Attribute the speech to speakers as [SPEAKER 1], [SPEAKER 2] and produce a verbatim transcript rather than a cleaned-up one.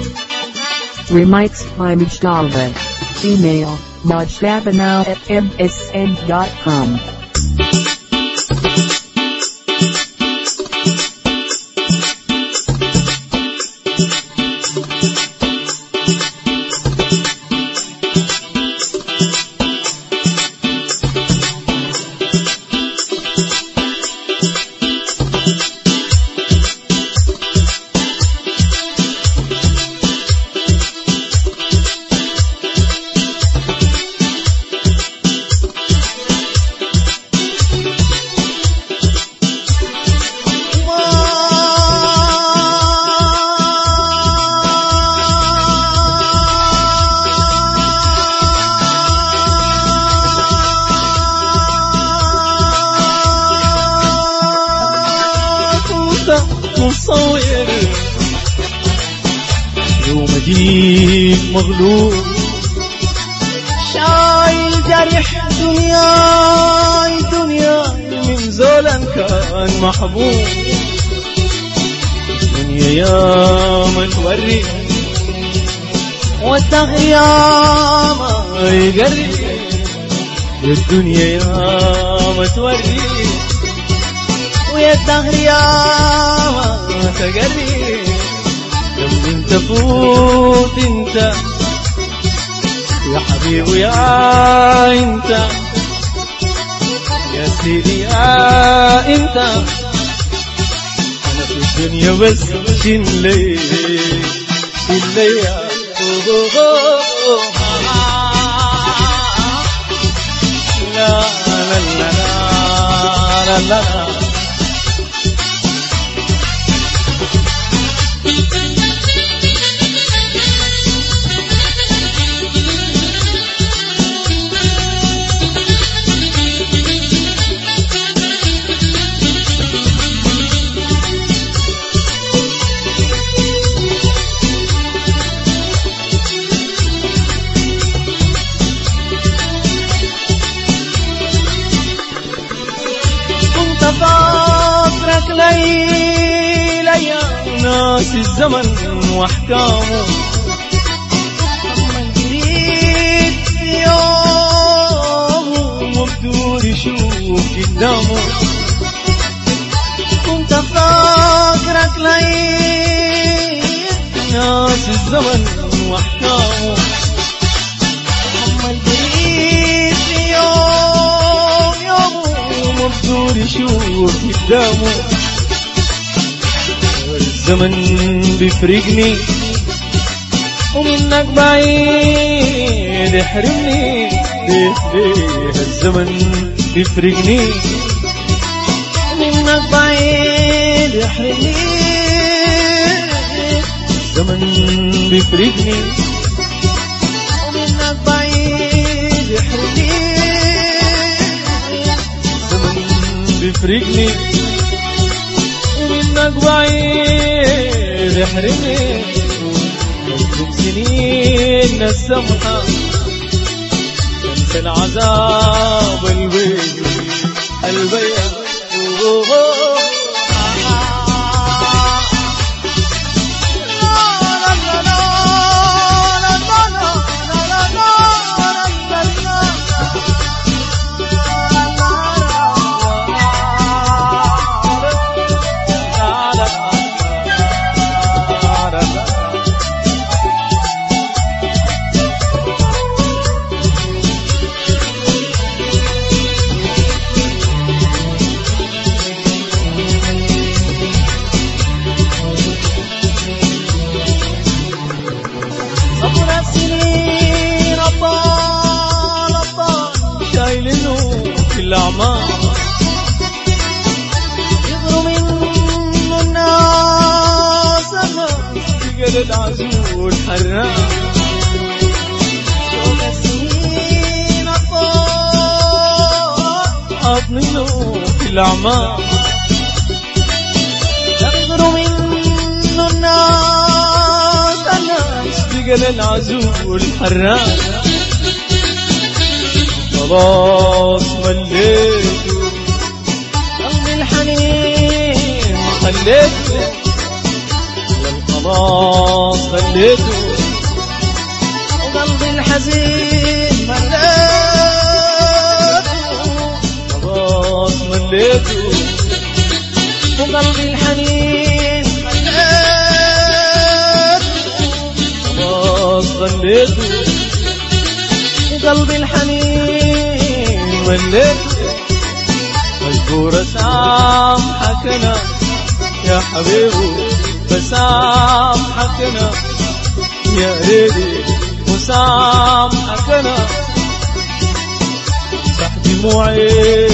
[SPEAKER 1] Remixed by Mujtaba. Email mujtabanow at m s n dot com.
[SPEAKER 2] مصور يوم اجيك مغلوب شايل جرح دنياي دنياي من زولا كان محبوب الدنيا يا ما توري والدهر يا ما يقري الدنيا يا ما توري ويا الدهر يا ما تقري لما انت فوت انت يا حبيبي يا انت يا سيدي يا انت انا في الدنيا بس شن لي شن لي لا لا لا لا لا لا فاكرك ليلة يا ناس الزمن واحكامه أما جديد في يومه مبدور يشوف قدامه كنت فاكرك ليلة ناس الزمن واحكامه أما جديد في يوم يومه مبدور يشوف قدامه الزمن بيفرقني ومنك بعيد يحرمني ليه ليه الزمن بيفرقني ومنك بعيد يحرمني الزمن بيفرقني ومنك بعيد يحرمني بيفرقني ومنك بعيد يحرمني مطلوب سنين السمحة تنسى العذاب البيجي البيع الأعمار يغروا منه الناس تقل العزول حرام شوق السنين الطاق منه في الأعمار يغروا منه الناس تقل العزول حرام خلاص مليته قلبي الحنين خليته خلاص خليته
[SPEAKER 3] وقلبي الحزين مليته
[SPEAKER 2] خلاص مليته
[SPEAKER 3] وقلبي الحنين مليته
[SPEAKER 2] خلاص خليته
[SPEAKER 3] وقلبي الحنين
[SPEAKER 2] مليته مجبور اسامحك انا يا حبيبي بسامحك انا يا ريدي مسامحك انا صح دموعي